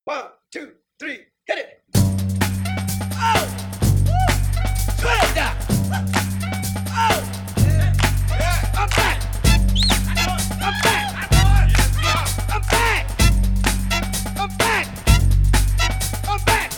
1, 2, 3, hit it. Oh, good now. Oh, I'm back. I'm back. I'm back. I'm back. I'm back.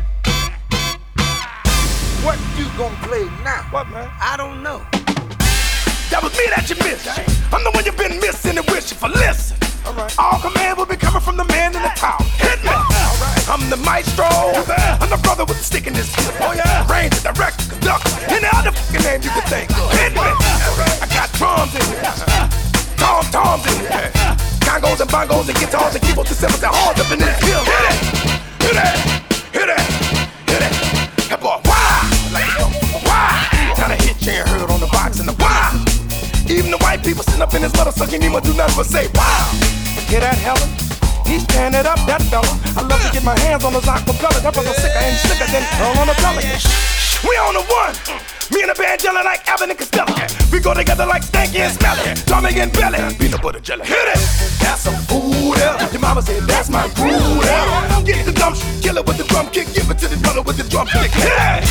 What you gonna play now? What, man? I don't know. That was me that you missed. I'm the one you've been missing and wishing for. Listen. All command will be coming from the man in the tower. Hit me. I'm the maestro. I'm the brother with the stick in his hip. Oh yeah. Ranger, director, conductor, any other fucking name you can think of. Hit me. I got drums in here. Toms in here. Congos and bongos and guitars and keyboards and cymbals and horns up in this hill. Hit it. Hit it. Hit it. Hit it. Hey boy, why? Like why? Kinda hit you ain't heard on the box and the why. Even the white people sitting up in his mother sucking him do nothing but say wow. Hear that, Helen? He's tearing it up, that fella. I love to get my hands on those acapella. That brother sicker and slicker than all on the belly. We on the one. Me and the band yelling like Abbott and Costello. We go together like Stanky and Smelly. Tommy and Belly. Peanut butter jelly. Hit it. That's some food. Your mama said that's my groove. Get the dump, kill it with the drum kick. Give it to the brother with the drum kick. Hit it.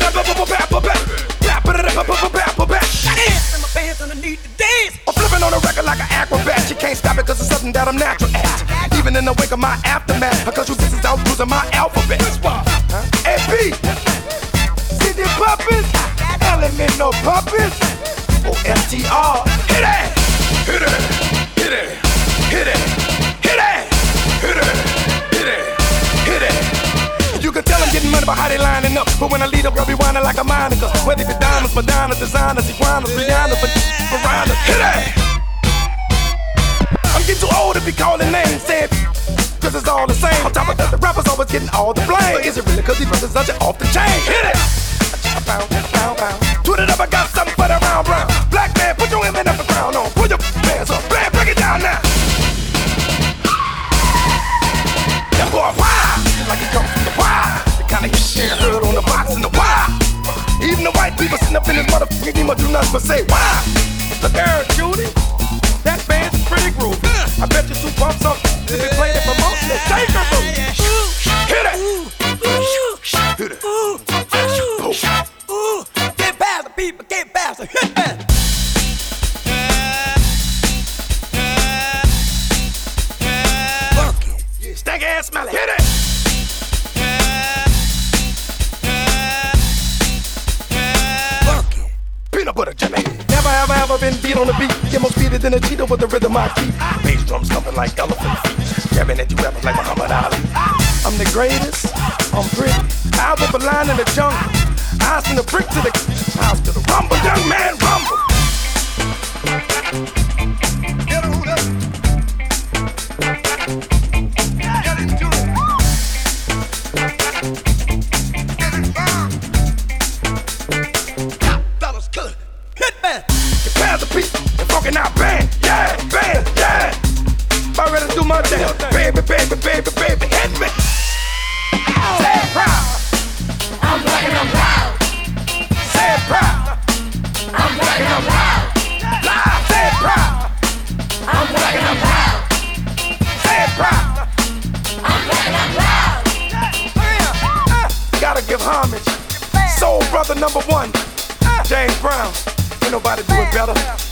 Bands underneath the dance. I'm flipping on the record like an acrobat. You can't stop it cause it's something that I'm natural at. Even in the wake of my aftermath, because you bitches out losing my alphabet. AP, CD puppets, element no puppets. OSTR, hit it, hit it, hit it, hit it, hit it, hit it, hit it, hit it. You can tell I'm getting money by how they lining up. But when I lead up, I'll be whining like a Monica. Whether it be diamonds, Madonna, designers, iguanas, Rihanna, piranhas. Hit it! I'm getting too old to be calling names, saying cause it's all the same. On top of that, the rappers always getting all the blame. But is it really cause these brothers are off the chain? Hit it! Put it up, I got something for the round round. Black man, put your women up the ground on. Put your hands up, man, break it down now. That boy, why? Like it comes from the why. The kind of shit heard on the box and the why. Even the white people sitting up in this motherfucking demon do nothing but say why. Look there, Judy. That band's pretty groovy. I bet you two bumps up to be played it for most of the shaker booth. Hit it. Hit it. Get past the people, get past the hit it. Stank ass smelly. Hit it. Peanut butter jelly. Never have I ever been beat on the beat. Get more speeded than a cheetah with the rhythm I keep. Bass drums thumping like elephant feet. Jabbing at you rappers like Muhammad Ali. I'm the greatest. I'm pretty. I was a line in the jungle. Eyes from the brick to the house to the rumble. Young man, rumble. Get on up. Get into it. Get it on. Yeah, fellas, good. Hit man. Get past the beat and fucking out band. Yeah, band, yeah. I'm ready to do my thing. Baby, baby, baby, baby, hit me. Say it proud. I'm black and I'm proud. Say it proud. I'm black and I'm proud. Live, say it proud. I'm black and I'm proud. Say it proud. I'm black and I'm proud. Gotta give homage. Soul brother number one, James Brown. Ain't nobody do it better.